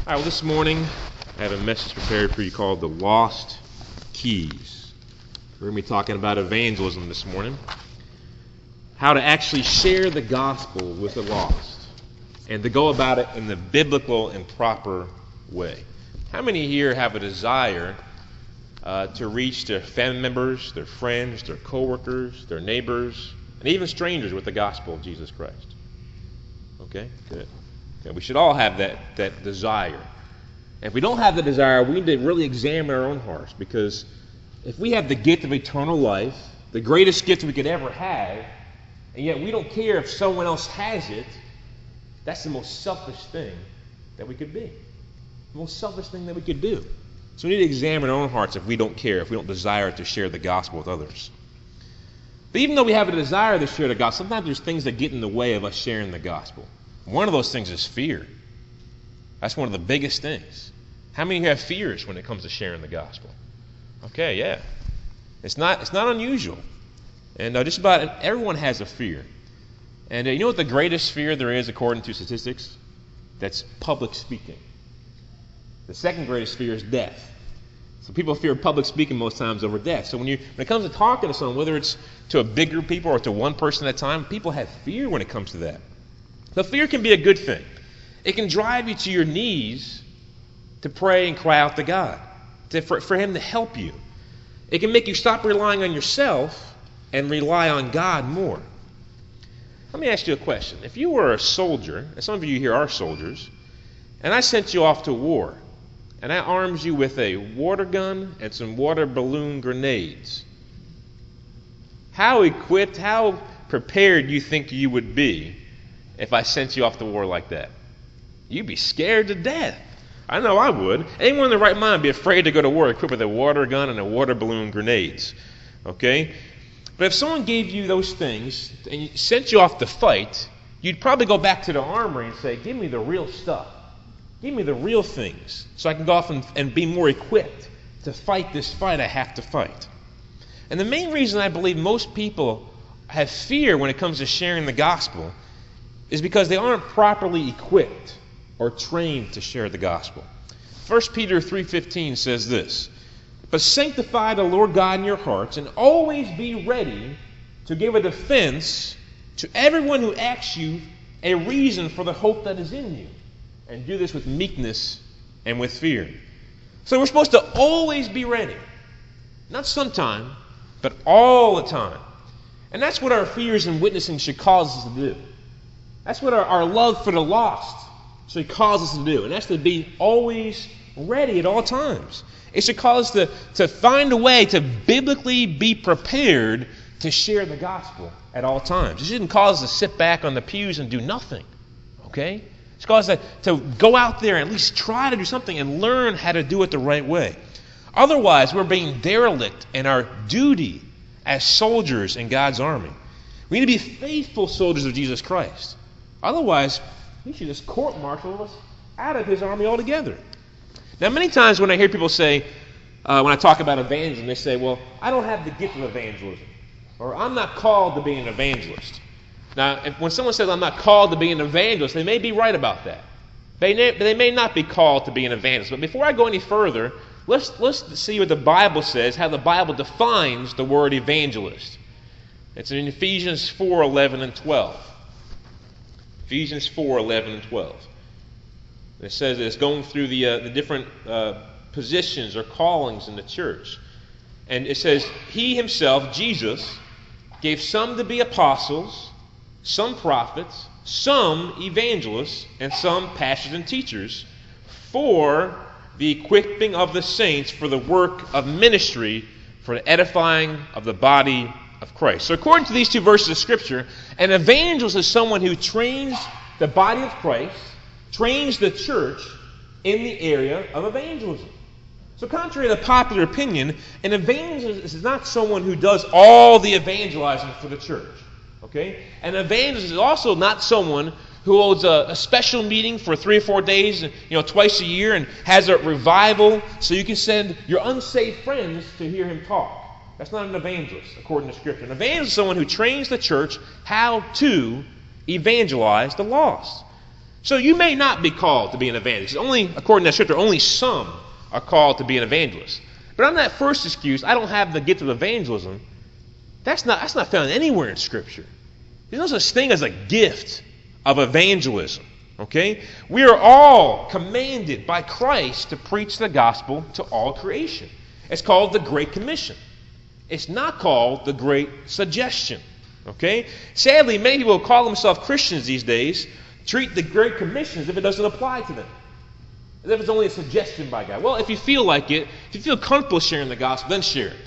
All right, well, this morning I have a message prepared for you called The Lost Keys. We're going to be talking about evangelism this morning. How to actually share the gospel with the lost. And to go about it in the biblical and proper way. How many here have a desire to reach their family members, their friends, their coworkers, their neighbors, and even strangers with the gospel of Jesus Christ? Okay, good. We should all have that desire. And if we don't have the desire, we need to really examine our own hearts, because if we have the gift of eternal life, the greatest gift we could ever have, and yet we don't care if someone else has it, that's the most selfish thing that we could be. The most selfish thing that we could do. So we need to examine our own hearts if we don't care, if we don't desire to share the gospel with others. But even though we have a desire to share the gospel, sometimes there's things that get in the way of us sharing the gospel. One of those things is fear. That's one of the biggest things. How many have fears when it comes to sharing the gospel? Okay, yeah. It's not unusual. And just about everyone has a fear. And you know what the greatest fear there is according to statistics? That's public speaking. The second greatest fear is death. So people fear public speaking most times over death. So when it comes to talking to someone, whether it's to a big group of people or to one person at a time, people have fear when it comes to that. So fear can be a good thing. It can drive you to your knees to pray and cry out to God, for Him to help you. It can make you stop relying on yourself and rely on God more. Let me ask you a question. If you were a soldier, and some of you here are soldiers, and I sent you off to war, and I armed you with a water gun and some water balloon grenades, how equipped, how prepared do you think you would be if I sent you off to war like that? You'd be scared to death. I know I would. Anyone in their right mind would be afraid to go to war equipped with a water gun and a water balloon grenades. Okay? But if someone gave you those things and sent you off to fight, you'd probably go back to the armory and say, give me the real stuff. Give me the real things so I can go off and be more equipped to fight this fight I have to fight. And the main reason I believe most people have fear when it comes to sharing the gospel is because they aren't properly equipped or trained to share the gospel. 1 Peter 3:15 says this, "But sanctify the Lord God in your hearts, and always be ready to give a defense to everyone who asks you a reason for the hope that is in you. And do this with meekness and with fear." So we're supposed to always be ready. Not sometime, but all the time. And that's what our fears and witnessing should cause us to do. That's what our love for the lost should cause us to do. And that's to be always ready at all times. It should cause us to find a way to biblically be prepared to share the gospel at all times. It shouldn't cause us to sit back on the pews and do nothing. Okay? It's cause us to go out there and at least try to do something and learn how to do it the right way. Otherwise, we're being derelict in our duty as soldiers in God's army. We need to be faithful soldiers of Jesus Christ. Otherwise, He should just court-martial us out of His army altogether. Now, many times when I hear people say, when I talk about evangelism, they say, well, I don't have the gift of evangelism. Or I'm not called to be an evangelist. Now, when someone says I'm not called to be an evangelist, they may be right about that. They may not be called to be an evangelist. But before I go any further, let's see what the Bible says, how the Bible defines the word evangelist. It's in Ephesians 4:11 and 12. Ephesians 4:11 and 12. It says it's going through the different positions or callings in the church. And it says, He Himself, Jesus, gave some to be apostles, some prophets, some evangelists, and some pastors and teachers for the equipping of the saints for the work of ministry, for the edifying of the body of Christ. So according to these two verses of Scripture, an evangelist is someone who trains the body of Christ, trains the church in the area of evangelism. So contrary to popular opinion, an evangelist is not someone who does all the evangelizing for the church. Okay? An evangelist is also not someone who holds a special meeting for 3 or 4 days, twice a year, and has a revival so you can send your unsaved friends to hear him talk. That's not an evangelist, according to Scripture. An evangelist is someone who trains the church how to evangelize the lost. So you may not be called to be an evangelist. Only, according to Scripture, only some are called to be an evangelist. But on that first excuse, I don't have the gift of evangelism, that's not found anywhere in Scripture. There's no such thing as a gift of evangelism. Okay? We are all commanded by Christ to preach the gospel to all creation. It's called the Great Commission. It's not called the Great Suggestion. Okay? Sadly, many people who call themselves Christians these days treat the Great Commission as if it doesn't apply to them. As if it's only a suggestion by God. Well, if you feel like it, if you feel comfortable sharing the gospel, then share it.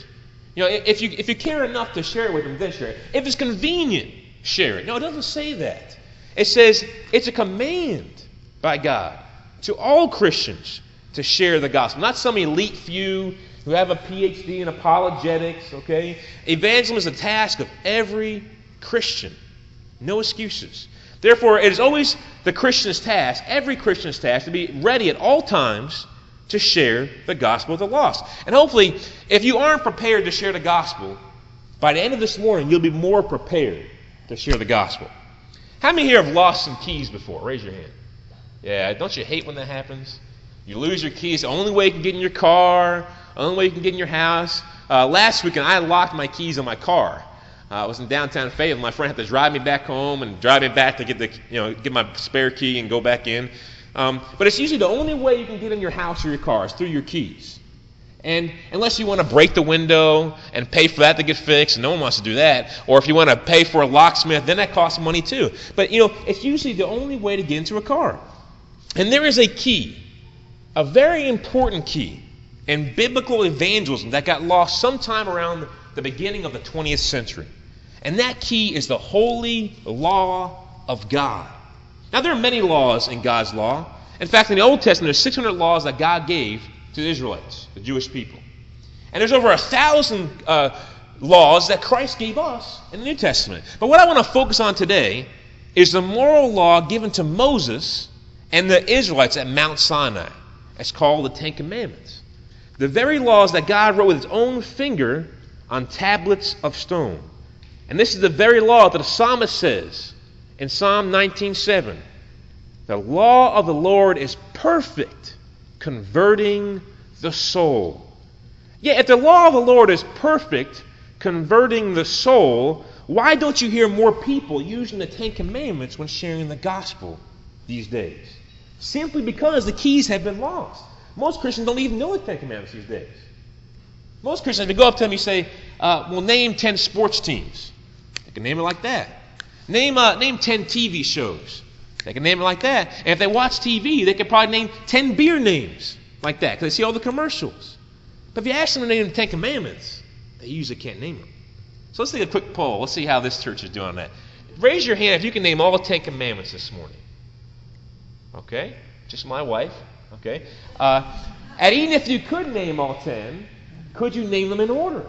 If you care enough to share it with them, then share it. If it's convenient, share it. No, it doesn't say that. It says it's a command by God to all Christians to share the gospel. Not some elite few who have a PhD in apologetics, okay? Evangelism is a task of every Christian. No excuses. Therefore, it is always the Christian's task, every Christian's task, to be ready at all times to share the gospel with the lost. And hopefully, if you aren't prepared to share the gospel, by the end of this morning, you'll be more prepared to share the gospel. How many here have lost some keys before? Raise your hand. Yeah, don't you hate when that happens? You lose your keys. The only way you can get in your car, the only way you can get in your house. Last weekend, I locked my keys in my car. I was in downtown Fayetteville. My friend had to drive me back home and drive me back to get my spare key and go back in. But it's usually the only way you can get in your house or your car is through your keys. And unless you want to break the window and pay for that to get fixed, and no one wants to do that, or if you want to pay for a locksmith, then that costs money too. But it's usually the only way to get into a car. And there is a key, a very important key in biblical evangelism that got lost sometime around the beginning of the 20th century. And that key is the holy law of God. Now, there are many laws in God's law. In fact, in the Old Testament, there's 600 laws that God gave to the Israelites, the Jewish people. And there's over 1,000 laws that Christ gave us in the New Testament. But what I want to focus on today is the moral law given to Moses and the Israelites at Mount Sinai. It's called the Ten Commandments. The very laws that God wrote with his own finger on tablets of stone. And this is the very law that the psalmist says in Psalm 19:7. The law of the Lord is perfect, converting the soul. Yeah, if the law of the Lord is perfect, converting the soul, why don't you hear more people using the Ten Commandments when sharing the gospel these days? Simply because the keys have been lost. Most Christians don't even know the Ten Commandments these days. Most Christians, if you go up to them, you say, well, name 10 sports teams. They can name it like that. Name 10 TV shows. They can name it like that. And if they watch TV, they could probably name 10 beer names like that because they see all the commercials. But if you ask them to name the Ten Commandments, they usually can't name them. So let's take a quick poll. Let's see how this church is doing on that. Raise your hand if you can name all 10 Commandments this morning. Okay? Just my wife. Okay? And even if you could name all 10, could you name them in order?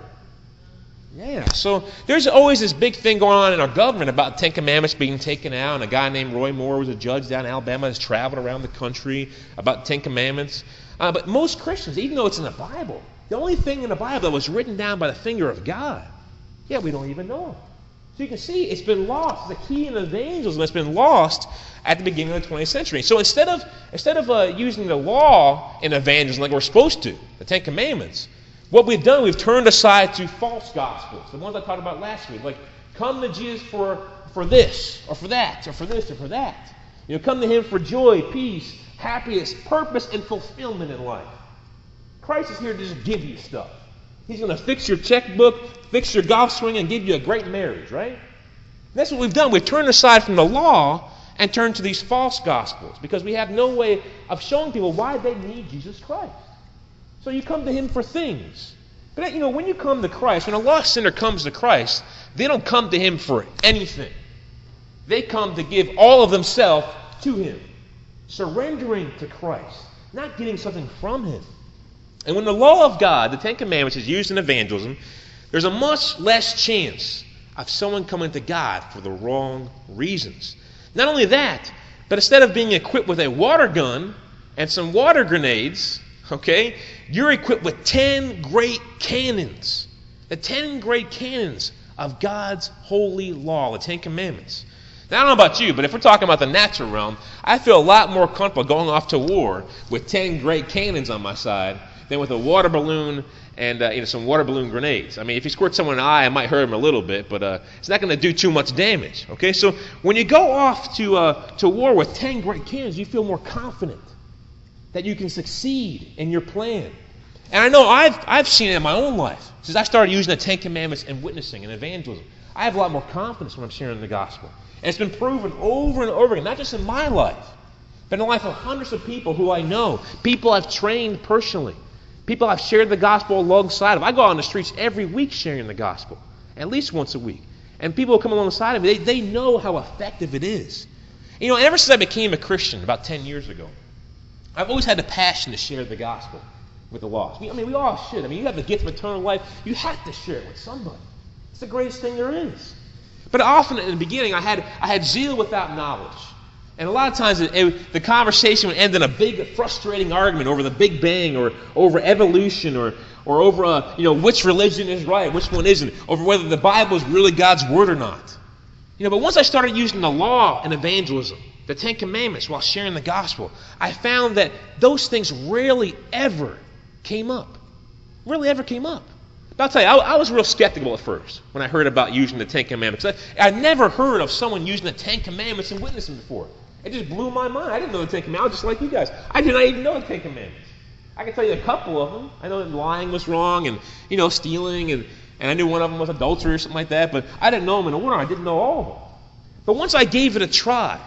Yeah. So there's always this big thing going on in our government about 10 Commandments being taken out. And a guy named Roy Moore was a judge down in Alabama that's traveled around the country about 10 Commandments. But most Christians, even though it's in the Bible, the only thing in the Bible that was written down by the finger of God, we don't even know. So you can see it's been lost. The key in evangelism has been lost at the beginning of the 20th century. So instead of using the law in evangelism like we're supposed to, the Ten Commandments, what we've done, we've turned aside to false gospels, the ones I talked about last week, like come to Jesus for this, or for that, or for this, or for that. Come to him for joy, peace, happiness, purpose, and fulfillment in life. Christ is here to just give you stuff. He's going to fix your checkbook, fix your golf swing, and give you a great marriage, right? And that's what we've done. We've turned aside from the law and turned to these false gospels because we have no way of showing people why they need Jesus Christ. So you come to him for things. But when you come to Christ, when a lost sinner comes to Christ, they don't come to him for anything. They come to give all of themselves to him, surrendering to Christ, not getting something from him. And when the law of God, the Ten Commandments, is used in evangelism, there's a much less chance of someone coming to God for the wrong reasons. Not only that, but instead of being equipped with a water gun and some water grenades, you're equipped with 10 great cannons. The 10 great cannons of God's holy law, the Ten Commandments. Now, I don't know about you, but if we're talking about the natural realm, I feel a lot more comfortable going off to war with 10 great cannons on my side than with a water balloon and some water balloon grenades. I mean, if you squirt someone in the eye, it might hurt them a little bit, but it's not going to do too much damage. Okay, so when you go off to war with 10 great cannons, you feel more confident that you can succeed in your plan. And I know I've seen it in my own life since I started using the Ten Commandments and witnessing and evangelism. I have a lot more confidence when I'm sharing the gospel. And it's been proven over and over again, not just in my life, but in the life of hundreds of people who I know, people I've trained personally, people I've shared the gospel alongside of. I go out on the streets every week sharing the gospel, at least once a week. And people who come alongside of me, they know how effective it is. You know, ever since I became a Christian about 10 years ago, I've always had the passion to share the gospel with the lost. I mean, we all should. I mean, you have the gift of eternal life. You have to share it with somebody. It's the greatest thing there is. But often in the beginning, I had zeal without knowledge. And a lot of times the conversation would end in a big, frustrating argument over the Big Bang or over evolution or over which religion is right, which one isn't, over whether the Bible is really God's word or not. But once I started using the law and evangelism, the Ten Commandments, while sharing the gospel, I found that those things rarely ever came up. Rarely ever came up. But I'll tell you, I was real skeptical at first when I heard about using the Ten Commandments. I'd never heard of someone using the Ten Commandments and witnessing before. It just blew my mind. I didn't know the Ten Commandments. I was just like you guys. I did not even know the Ten Commandments. I can tell you a couple of them. I know that lying was wrong and stealing and I knew one of them was adultery or something like that, but I didn't know them in order. I didn't know all of them. But once I gave it a try,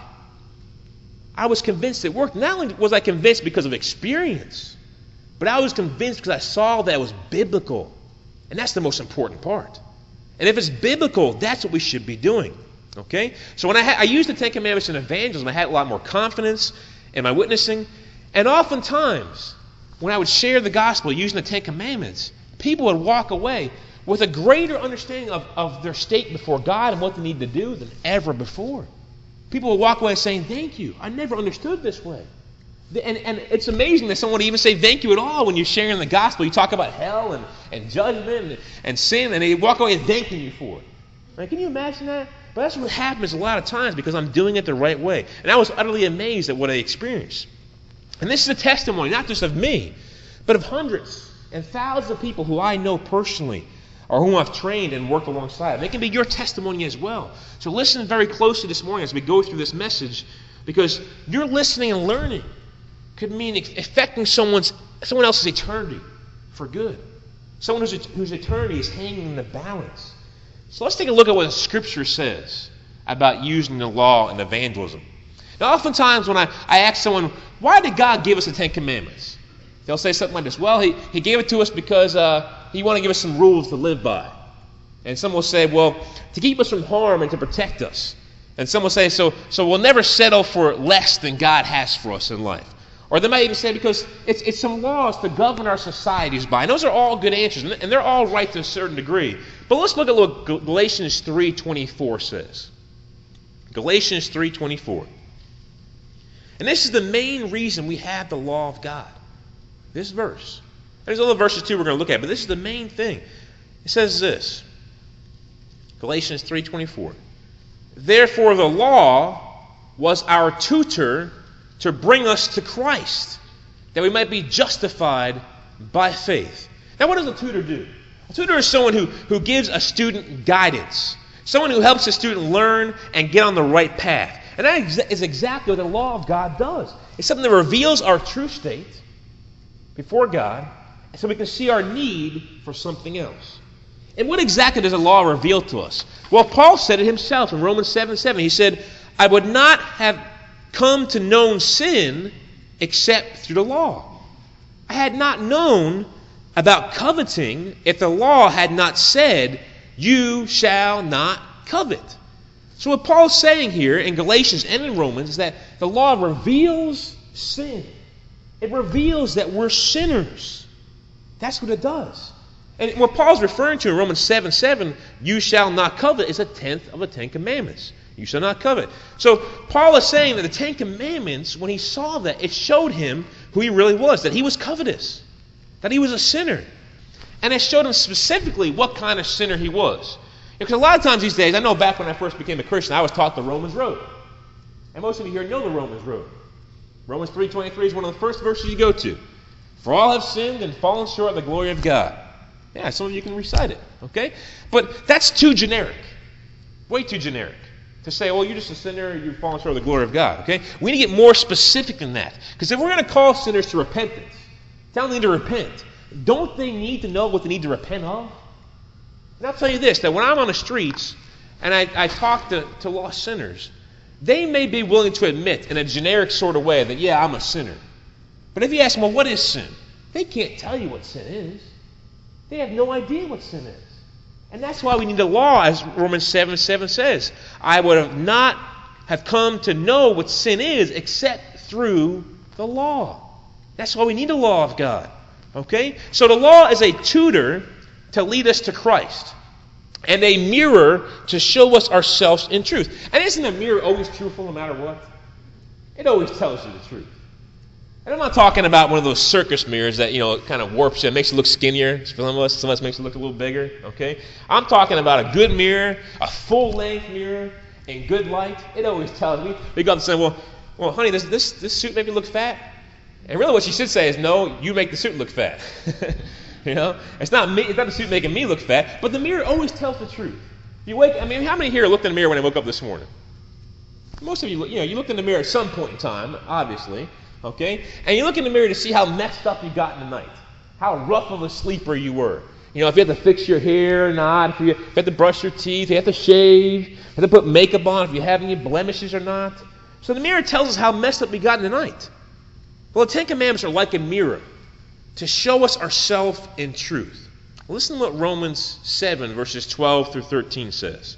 I was convinced it worked. Not only was I convinced because of experience, but I was convinced because I saw that it was biblical. And that's the most important part. And if it's biblical, that's what we should be doing. Okay? So when I used the Ten Commandments in evangelism, I had a lot more confidence in my witnessing. And oftentimes, when I would share the gospel using the Ten Commandments, people would walk away with a greater understanding of their state before God and what they need to do than ever before. People would walk away saying, thank you. I never understood this way. And it's amazing that someone would even say thank you at all when you're sharing the gospel. You talk about hell and judgment and sin, and they walk away thanking you for it. Right? Can you imagine that? But that's what happens a lot of times because I'm doing it the right way. And I was utterly amazed at what I experienced. And this is a testimony, not just of me, but of hundreds and thousands of people who I know personally or whom I've trained and worked alongside. They can be your testimony as well. So listen very closely this morning as we go through this message, because your listening and learning could mean affecting someone else's eternity for good. Someone whose eternity is hanging in the balance. So let's take a look at what the Scripture says about using the law and evangelism. Now, oftentimes when I ask someone, why did God give us the Ten Commandments? They'll say something like this. Well, he gave it to us because he wanted to give us some rules to live by. And some will say, well, to keep us from harm and to protect us. And some will say, so we'll never settle for less than God has for us in life. Or they might even say because it's some laws to govern our societies by. And those are all good answers, and they're all right to a certain degree. But let's look at what Galatians 3:24 says. Galatians 3:24. And this is the main reason we have the law of God. This verse. There's other verses too we're going to look at, but this is the main thing. It says this. Galatians 3:24. Therefore the law was our tutor to bring us to Christ, that we might be justified by faith. Now what does a tutor do? A tutor is someone who gives a student guidance. Someone who helps a student learn and get on the right path. And that is exactly what the law of God does. It's something that reveals our true state before God, so we can see our need for something else. And what exactly does the law reveal to us? Well, Paul said it himself in Romans 7:7. He said, I would not have come to know sin except through the law. I had not known about coveting if the law had not said, you shall not covet. So what Paul's saying here in Galatians and in Romans is that the law reveals sin. It reveals that we're sinners. That's what it does. And what Paul's referring to in Romans 7:7, you shall not covet, is a tenth of the Ten Commandments. You shall not covet. So Paul is saying that the Ten Commandments, when he saw that, it showed him who he really was, that he was covetous, that he was a sinner. And it showed him specifically what kind of sinner he was. Because a lot of times these days, I know back when I first became a Christian, I was taught the Romans road. And most of you here know the Romans road. Romans 3:23 is one of the first verses you go to. For all have sinned and fallen short of the glory of God. Yeah, some of you can recite it, okay? But that's too generic. Way too generic. To say, well, you're just a sinner, you've fallen short of the glory of God, okay? We need to get more specific than that. Because if we're going to call sinners to repentance, tell them they need to repent, don't they need to know what they need to repent of? And I'll tell you this, that when I'm on the streets and I talk to lost sinners, they may be willing to admit in a generic sort of way that, yeah, I'm a sinner. But if you ask them, well, what is sin? They can't tell you what sin is. They have no idea what sin is. And that's why we need a law, as Romans 7:7 says. I would have not have come to know what sin is except through the law. That's why we need the law of God. Okay? So the law is a tutor to lead us to Christ. And a mirror to show us ourselves in truth. And isn't a mirror always truthful no matter what? It always tells you the truth. And I'm not talking about one of those circus mirrors that, kind of warps you. It makes you look skinnier. Some of us makes you look a little bigger. Okay? I'm talking about a good mirror, a full-length mirror, in good light. It always tells me. We go up and say, well, honey, does this suit make me look fat? And really what she should say is, no, you make the suit look fat. It's not me. It's not the suit making me look fat. But the mirror always tells the truth. How many here looked in the mirror when I woke up this morning? Most of you, you looked in the mirror at some point in time, obviously. Okay? And you look in the mirror to see how messed up you got in the night. How rough of a sleeper you were. If you have to fix your hair or not, if you have to brush your teeth, if you have to shave, if you have to put makeup on, if you have any blemishes or not. So the mirror tells us how messed up we got in the night. Well, the Ten Commandments are like a mirror to show us ourselves in truth. Listen to what Romans 7, verses 12 through 13 says.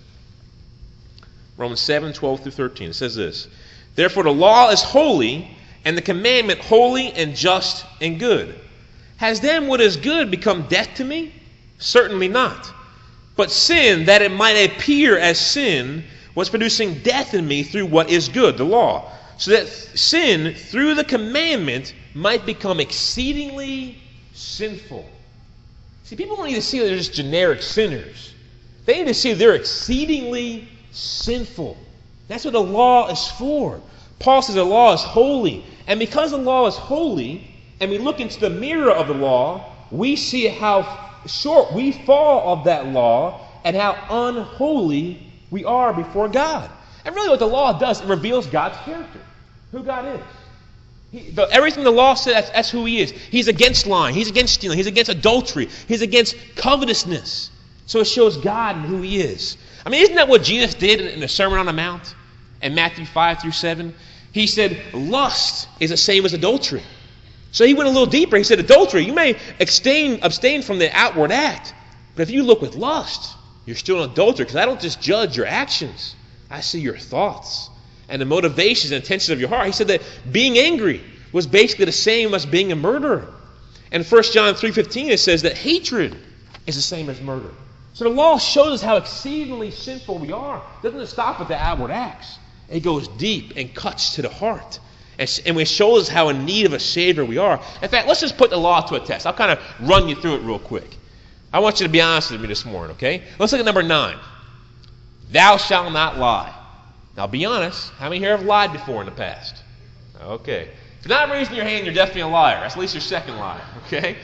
Romans 7, 12 through 13. It says this. Therefore the law is holy, and the commandment holy and just and good. Has then what is good become death to me? Certainly not. But sin, that it might appear as sin, was producing death in me through what is good, the law. So that sin, through the commandment, might become exceedingly sinful. See, people don't need to see that they're just generic sinners. They need to see they're exceedingly sinful. That's what the law is for. Paul says the law is holy. And because the law is holy, and we look into the mirror of the law, we see how short we fall of that law and how unholy we are before God. And really what the law does, it reveals God's character, who God is. Everything the law says, that's who he is. He's against lying. He's against stealing. He's against adultery. He's against covetousness. So it shows God and who he is. Isn't that what Jesus did in the Sermon on the Mount in Matthew 5 through 7? He said lust is the same as adultery. So he went a little deeper. He said adultery, you may abstain from the outward act. But if you look with lust, you're still an adulterer, because I don't just judge your actions. I see your thoughts and the motivations and intentions of your heart. He said that being angry was basically the same as being a murderer. And 1 John 3:15 it says that hatred is the same as murder. So the law shows us how exceedingly sinful we are. It doesn't stop at the outward acts. It goes deep and cuts to the heart. And it shows us how in need of a Savior we are. In fact, let's just put the law to a test. I'll kind of run you through it real quick. I want you to be honest with me this morning, okay? Let's look at number 9. Thou shalt not lie. Now be honest. How many here have lied before in the past? Okay. If you're not raising your hand, you're definitely a liar. That's at least your second lie, okay?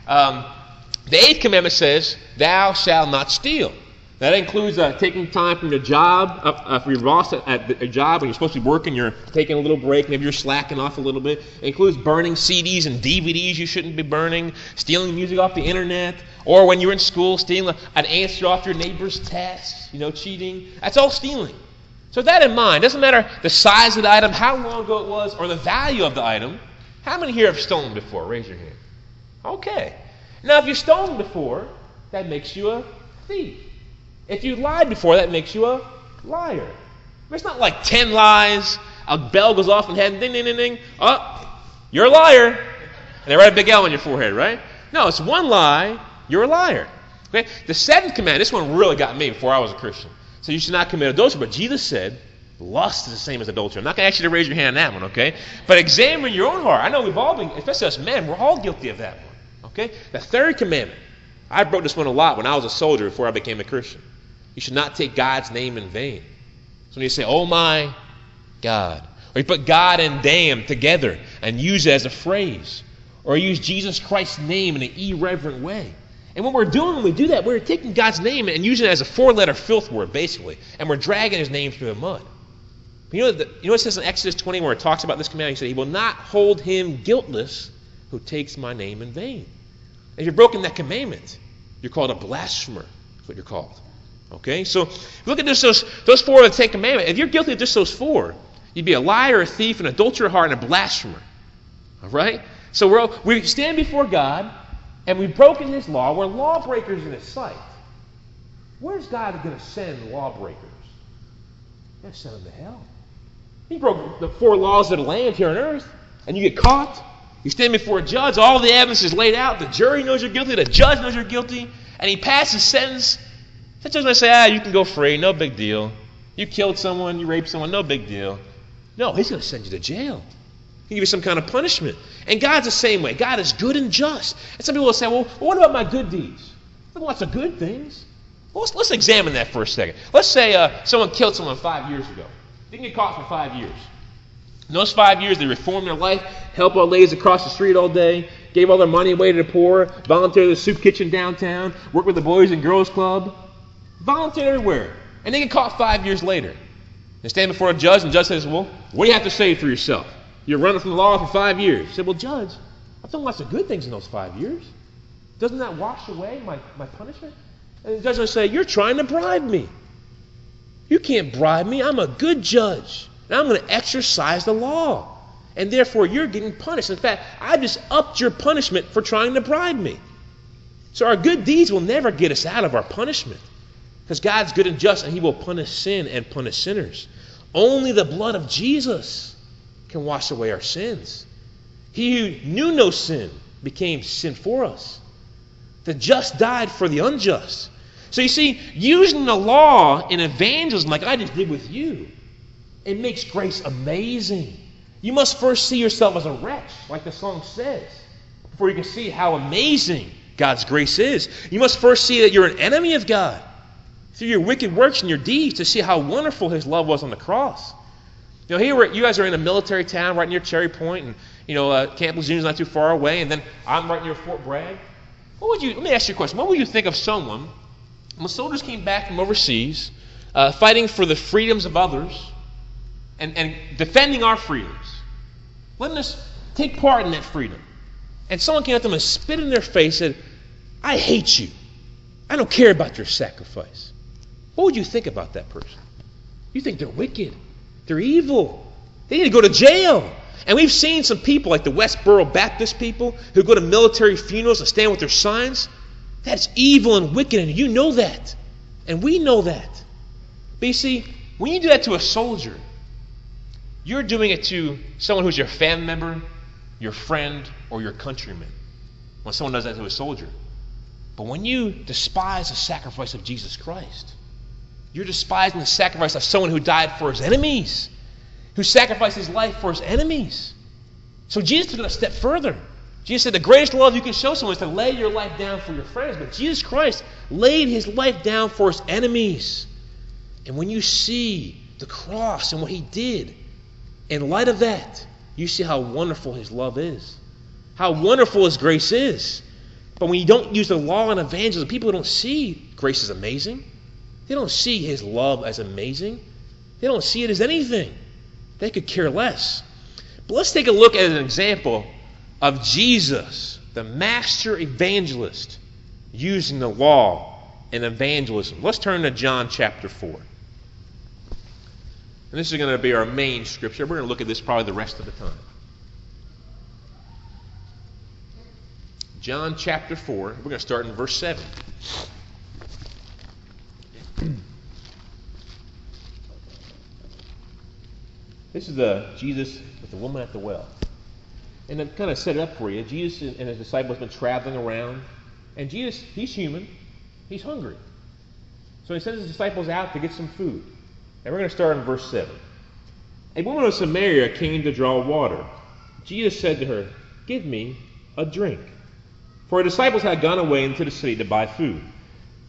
The 8th commandment says, thou shalt not steal. That includes taking time from your job, for your boss at a job when you're supposed to be working, you're taking a little break, maybe you're slacking off a little bit. It includes burning CDs and DVDs you shouldn't be burning, stealing music off the internet, or when you're in school, stealing an answer off your neighbor's test, cheating. That's all stealing. So with that in mind, doesn't matter the size of the item, how long ago it was, or the value of the item. How many here have stolen before? Raise your hand. Okay. Now if you've stolen before, that makes you a thief. If you lied before, that makes you a liar. It's not like 10 lies, a bell goes off in heaven, ding, ding, ding, ding. Oh, you're a liar. And they write a big L on your forehead, right? No, it's one lie, you're a liar. Okay? The 7th command, this one really got me before I was a Christian. So you should not commit adultery. But Jesus said, lust is the same as adultery. I'm not going to ask you to raise your hand on that one, okay? But examine your own heart. I know we've all been, especially us men, we're all guilty of that one. Okay? The 3rd commandment. I broke this one a lot when I was a soldier before I became a Christian. You should not take God's name in vain. So when you say, oh my God, or you put God and damn together and use it as a phrase, or use Jesus Christ's name in an irreverent way. And what we're doing when we do that, we're taking God's name and using it as a 4-letter filth word, basically, and we're dragging his name through the mud. You know what it says in Exodus 20 where it talks about this command? He said, he will not hold him guiltless who takes my name in vain. If you've broken that commandment, you're called a blasphemer. That's what you're called. Okay? So look at this, those 4 of the 10 commandments. If you're guilty of just those 4, you'd be a liar, a thief, an adulterer of heart, and a blasphemer. All right? So we stand before God, and we've broken his law. We're lawbreakers in his sight. Where's God going to send lawbreakers? He's going to send them to hell. He broke the 4 laws of the land here on earth, and you get caught. You stand before a judge. All the evidence is laid out. The jury knows you're guilty. The judge knows you're guilty. And he passes sentence. The judge might say, you can go free. No big deal. You killed someone. You raped someone. No big deal. No, he's going to send you to jail. He'll give you some kind of punishment. And God's the same way. God is good and just. And some people will say, well, what about my good deeds? There's lots of good things. Well, let's examine that for a second. Let's say someone killed someone 5 years ago. They can get caught for 5 years. In those 5 years, they reformed their life, helped old ladies across the street all day, gave all their money away to the poor, volunteered at the soup kitchen downtown, worked with the Boys and Girls Club, volunteered everywhere. And they get caught 5 years later. They stand before a judge, and the judge says, well, what do you have to say for yourself? You're running from the law for 5 years. He said, well, Judge, I've done lots of good things in those 5 years. Doesn't that wash away my punishment? And the judge will say, you're trying to bribe me. You can't bribe me. I'm a good judge. And I'm going to exercise the law. And therefore, you're getting punished. In fact, I just upped your punishment for trying to bribe me. So our good deeds will never get us out of our punishment. Because God's good and just, and he will punish sin and punish sinners. Only the blood of Jesus can wash away our sins. He who knew no sin became sin for us. The just died for the unjust. So you see, using the law in evangelism like I just did with you, it makes grace amazing. You must first see yourself as a wretch, like the song says, before you can see how amazing God's grace is. You must first see that you're an enemy of God through your wicked works and your deeds to see how wonderful his love was on the cross. You know, here you guys are in a military town right near Cherry Point, and Camp Lezeune's not too far away, and then I'm right near Fort Bragg. Let me ask you a question. What would you think of someone when soldiers came back from overseas, fighting for the freedoms of others and defending our freedoms, letting us take part in that freedom, and someone came at them and spit in their face and said, I hate you. I don't care about your sacrifice. What would you think about that person? You think they're wicked. They're evil. They need to go to jail. And we've seen some people like the Westboro Baptist people who go to military funerals and stand with their signs. That's evil and wicked, and you know that. And we know that. But you see, when you do that to a soldier, you're doing it to someone who's your family member, your friend, or your countryman. When someone does that to a soldier. But when you despise the sacrifice of Jesus Christ, you're despising the sacrifice of someone who died for his enemies, who sacrificed his life for his enemies. So Jesus took it a step further. Jesus said the greatest love you can show someone is to lay your life down for your friends. But Jesus Christ laid his life down for his enemies. And when you see the cross and what he did, in light of that, you see how wonderful his love is, how wonderful his grace is. But when you don't use the law in evangelism, people don't see grace as amazing. They don't see his love as amazing. They don't see it as anything. They could care less. But let's take a look at an example of Jesus, the master evangelist, using the law in evangelism. Let's turn to John chapter 4. And this is going to be our main scripture. We're going to look at this probably the rest of the time. John chapter 4. We're going to start in verse 7. This is Jesus with the woman at the well. And to kind of set it up for you, Jesus and his disciples have been traveling around. And Jesus, he's human. He's hungry. So he sends his disciples out to get some food. And we're going to start in verse 7. A woman of Samaria came to draw water. Jesus said to her, "Give me a drink." For her disciples had gone away into the city to buy food.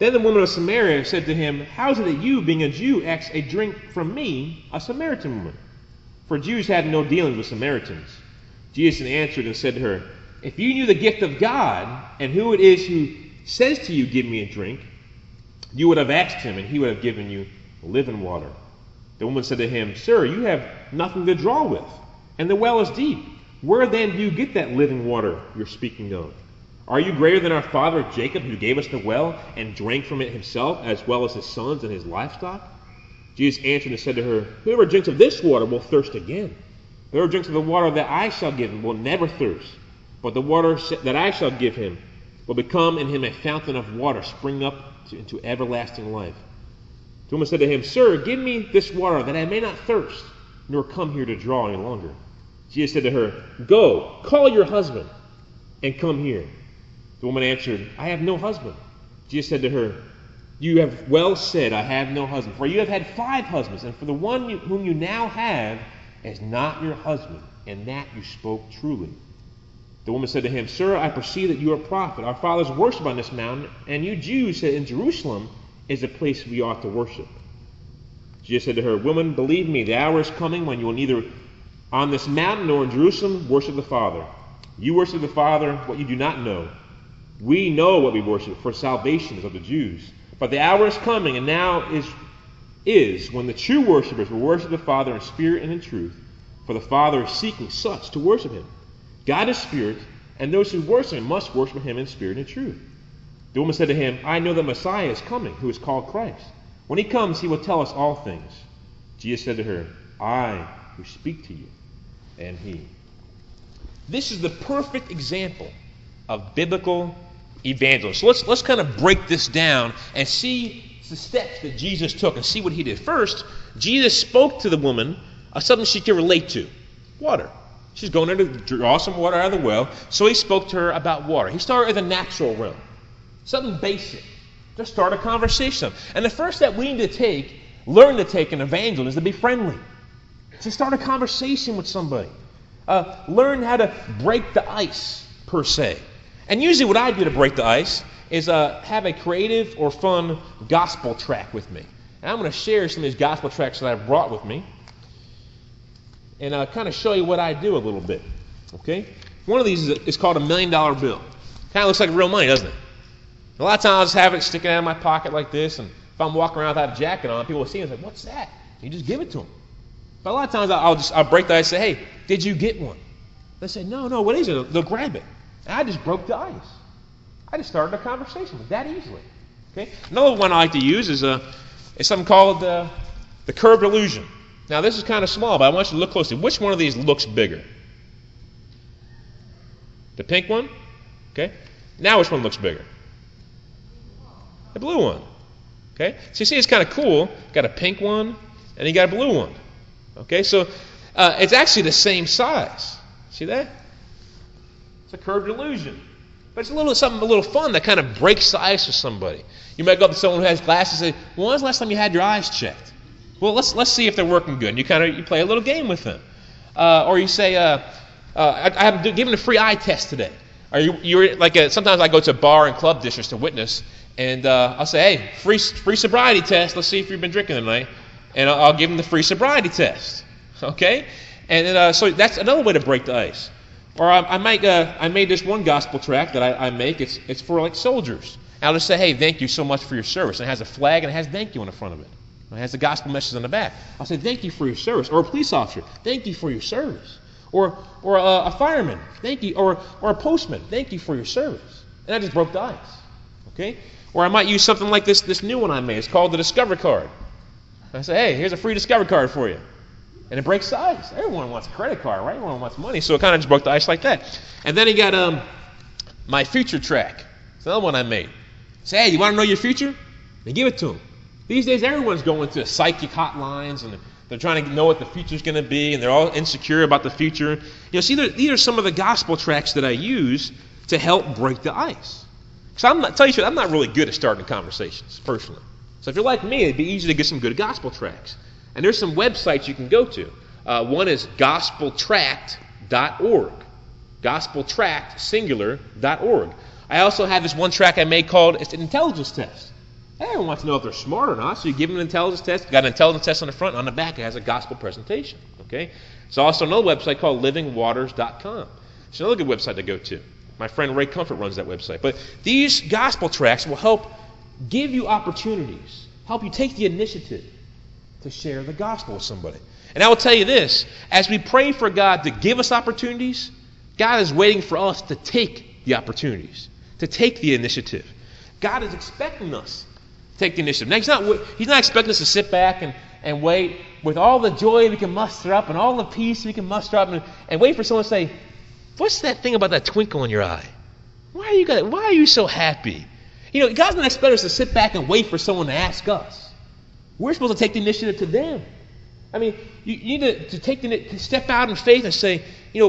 Then the woman of Samaria said to him, how is it that you, being a Jew, ask a drink from me, a Samaritan woman? For Jews had no dealings with Samaritans. Jesus answered and said to her, if you knew the gift of God, and who it is who says to you, give me a drink, you would have asked him, and he would have given you living water. The woman said to him, sir, you have nothing to draw with, and the well is deep. Where then do you get that living water you're speaking of? Are you greater than our father Jacob, who gave us the well and drank from it himself, as well as his sons and his livestock? Jesus answered and said to her, whoever drinks of this water will thirst again. Whoever drinks of the water that I shall give him will never thirst. But the water that I shall give him will become in him a fountain of water, springing up into everlasting life. The woman said to him, sir, give me this water, that I may not thirst, nor come here to draw any longer. Jesus said to her, go, call your husband, and come here. The woman answered, I have no husband. Jesus said to her, you have well said, I have no husband. For you have had 5 husbands, and for the one whom you now have is not your husband, and that you spoke truly. The woman said to him, sir, I perceive that you are a prophet. Our fathers worship on this mountain, and you Jews say in Jerusalem is the place we ought to worship. Jesus said to her, woman, believe me, the hour is coming when you will neither on this mountain nor in Jerusalem worship the Father. You worship the Father what you do not know. We know what we worship, for salvation is of the Jews. But the hour is coming, and now is when the true worshipers will worship the Father in spirit and in truth, for the Father is seeking such to worship him. God is spirit, and those who worship him must worship him in spirit and truth. The woman said to him, I know that Messiah is coming, who is called Christ. When he comes, he will tell us all things. Jesus said to her, I who speak to you am he. This is the perfect example of biblical evangelism. So let's kind of break this down and see the steps that Jesus took and see what he did. First, Jesus spoke to the woman of something she could relate to, water. She's going there to draw some water out of the well, so he spoke to her about water. He started in the natural realm, something basic, to start a conversation. And the first step we need to learn to take in evangelism is to be friendly, to start a conversation with somebody. Learn how to break the ice, per se. And usually what I do to break the ice is have a creative or fun gospel track with me. And I'm going to share some of these gospel tracks that I've brought with me and kind of show you what I do a little bit. Okay? One of these is called $1 million bill. Kind of looks like real money, doesn't it? A lot of times I'll just have it sticking out of my pocket like this, and if I'm walking around without a jacket on, people will see it and say, what's that? You just give it to them. But a lot of times I'll break the ice and say, hey, did you get one? They say, no, what is it? They'll grab it. And I just broke the ice. I just started a conversation with that easily. Okay? Another one I like to use is something called the curved illusion. Now this is kind of small, but I want you to look closely. Which one of these looks bigger? The pink one? Okay. Now which one looks bigger? The blue one. Okay. So you see it's kind of cool. Got a pink one and you got a blue one. Okay. So it's actually the same size. See that? It's a curved illusion. But it's something a little fun that kind of breaks the ice with somebody. You might go up to someone who has glasses and say, well, when was the last time you had your eyes checked? Well, let's see if they're working good. And you play a little game with them. Or you say, I'm giving a free eye test today. Or you're like sometimes I go to bar and club districts to witness, and I'll say, hey, free sobriety test. Let's see if you've been drinking tonight. And I'll give them the free sobriety test. Okay? And then, so that's another way to break the ice. Or I made this one gospel tract that I make. It's for like soldiers. And I'll just say, hey, thank you so much for your service. And it has a flag and it has thank you on the front of it. It has the gospel message on the back. I'll say, thank you for your service. Or a police officer, thank you for your service. Or a fireman, thank you. Or a postman, thank you for your service. And I just broke the ice. Okay? Or I might use something like this new one I made. It's called the Discover Card. I say, hey, here's a free Discover Card for you. And it breaks the ice. Everyone wants a credit card, right? Everyone wants money. So it kind of just broke the ice like that. And then he got my future track. It's another one I made. Say, hey, you want to know your future? Then give it to him. These days, everyone's going to psychic hotlines, and they're trying to know what the future's going to be, and they're all insecure about the future. See, these are some of the gospel tracks that I use to help break the ice. Because I'm not really good at starting conversations, personally. So if you're like me, it'd be easy to get some good gospel tracks. And there's some websites you can go to. One is gospeltract.org. Gospeltract, singular.org. I also have this one track I made called, it's an intelligence test. Everyone wants to know if they're smart or not, so you give them an intelligence test. Got an intelligence test on the front, on the back it has a gospel presentation. Okay? There's also another website called livingwaters.com. It's another good website to go to. My friend Ray Comfort runs that website. But these gospel tracts will help give you opportunities, help you take the initiative to share the gospel with somebody. And I will tell you this, as we pray for God to give us opportunities, God is waiting for us to take the opportunities, to take the initiative. God is expecting us to take the initiative. Now, He's not expecting us to sit back and wait with all the joy we can muster up and all the peace we can muster up and wait for someone to say, what's that thing about that twinkle in your eye? Why are you so happy? God's not expecting us to sit back and wait for someone to ask us. We're supposed to take the initiative to them. I mean, you need to step out in faith and say,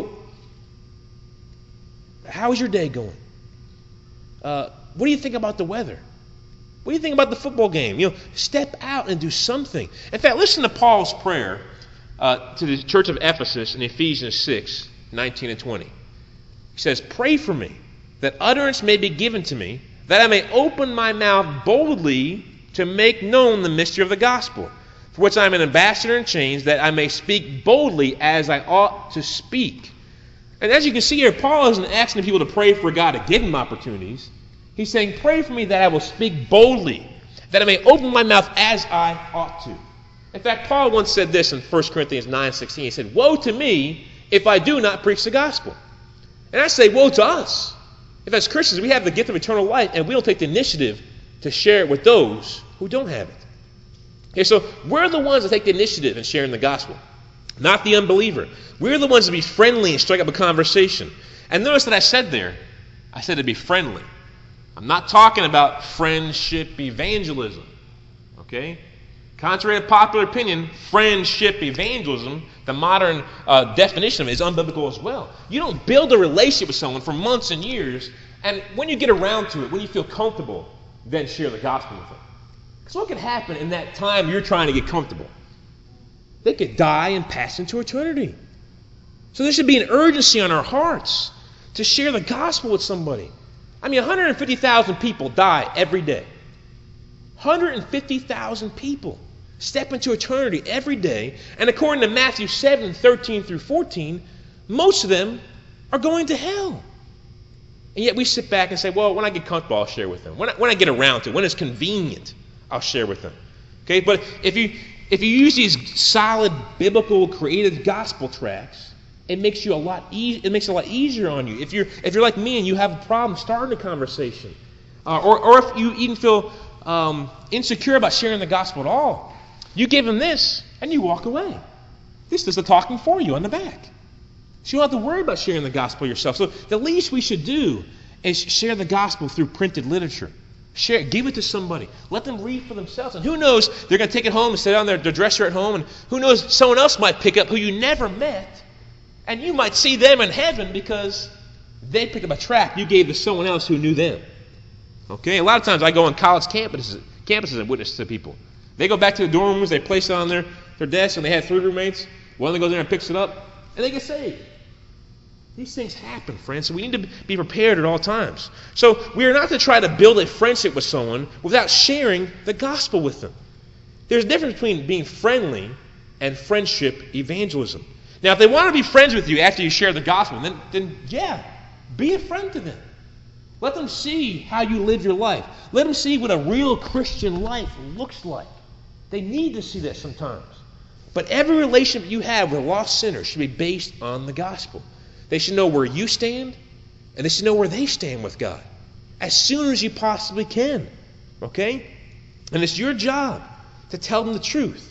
how is your day going? What do you think about the weather? What do you think about the football game? Step out and do something. In fact, listen to Paul's prayer to the church of Ephesus in Ephesians 6, 19 and 20. He says, pray for me, that utterance may be given to me, that I may open my mouth boldly to make known the mystery of the gospel, for which I am an ambassador in chains, that I may speak boldly as I ought to speak. And as you can see here, Paul isn't asking people to pray for God to give him opportunities. He's saying, pray for me that I will speak boldly, that I may open my mouth as I ought to. In fact, Paul once said this in 1 Corinthians 9:16. He said, woe to me if I do not preach the gospel. And I say, woe to us. If as Christians we have the gift of eternal life and we don't take the initiative to share it with those who don't have it. Okay, so we're the ones that take the initiative in sharing the gospel, not the unbeliever. We're the ones to be friendly and strike up a conversation. And notice that I said to be friendly. I'm not talking about friendship evangelism. Okay? Contrary to popular opinion, friendship evangelism, the modern definition of it, is unbiblical as well. You don't build a relationship with someone for months and years, and when you get around to it, when you feel comfortable, then share the gospel with them. Because what could happen in that time you're trying to get comfortable? They could die and pass into eternity. So there should be an urgency on our hearts to share the gospel with somebody. I mean, 150,000 people die every day. 150,000 people step into eternity every day. And according to Matthew 7, 13 through 14, most of them are going to hell. And yet we sit back and say, well, when I get comfortable, I'll share with them. When I get around to it, when it's convenient, I'll share with them. Okay, but if you use these solid, biblical, creative gospel tracts, it makes it a lot easier on you. If you're like me and you have a problem starting a conversation, or if you even feel insecure about sharing the gospel at all, you give them this and you walk away. This does the talking for you on the back. So you don't have to worry about sharing the gospel yourself. So the least we should do is share the gospel through printed literature. Share it, give it to somebody. Let them read for themselves. And who knows, they're going to take it home and sit on their dresser at home, and who knows, someone else might pick up who you never met, and you might see them in heaven because they picked up a tract you gave to someone else who knew them. Okay? A lot of times I go on college campuses and witness to people. They go back to the dorm rooms, they place it on their desk, and they have 3 roommates. One of them goes in there and picks it up, and they get saved. These things happen, friends, so we need to be prepared at all times. So we are not to try to build a friendship with someone without sharing the gospel with them. There's a difference between being friendly and friendship evangelism. Now, if they want to be friends with you after you share the gospel, then yeah, be a friend to them. Let them see how you live your life. Let them see what a real Christian life looks like. They need to see that sometimes. But every relationship you have with a lost sinner should be based on the gospel. They should know where you stand, and they should know where they stand with God as soon as you possibly can. Okay? And it's your job to tell them the truth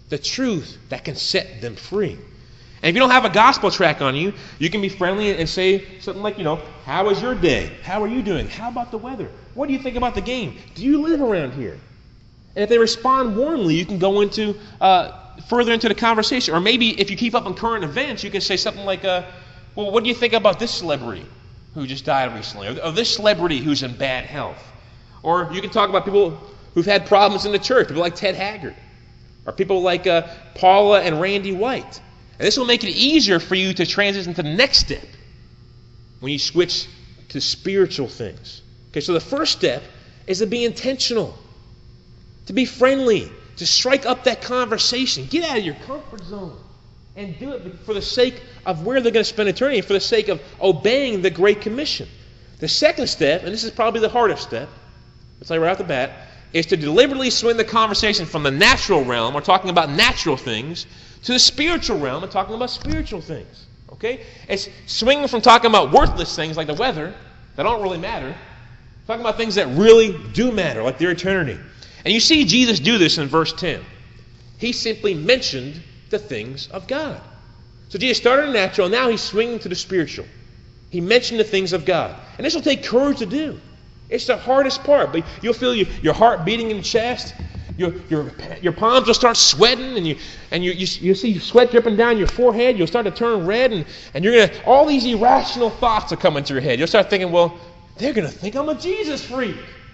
that can set them free. And if you don't have a gospel tract on you, you can be friendly and say something like, how was your day? How are you doing? How about the weather? What do you think about the game? Do you live around here? And if they respond warmly, you can go into further into the conversation. Or maybe if you keep up on current events, you can say something like, well, what do you think about this celebrity who just died recently? Or this celebrity who's in bad health? Or you can talk about people who've had problems in the church, people like Ted Haggard. Or people like Paula and Randy White. And this will make it easier for you to transition to the next step when you switch to spiritual things. Okay, so the first step is to be intentional. to be friendly, to strike up that conversation. Get out of your comfort zone and do it for the sake of where they're going to spend eternity, for the sake of obeying the Great Commission. The second step, and this is probably the hardest step, I'll tell you right off the bat, is to deliberately swing the conversation from the natural realm, we're talking about natural things, to the spiritual realm, and talking about spiritual things. Okay? It's swinging from talking about worthless things like the weather that don't really matter, talking about things that really do matter, like their eternity. And you see Jesus do this in verse 10. He simply mentioned the things of God. So Jesus started in natural, and now he's swinging to the spiritual. He mentioned the things of God. And this will take courage to do. It's the hardest part. But you'll feel your heart beating in the chest. Your palms will start sweating, and you see sweat dripping down your forehead. You'll start to turn red, and you're gonna, all these irrational thoughts will come into your head. You'll start thinking, well, they're gonna think I'm a Jesus freak.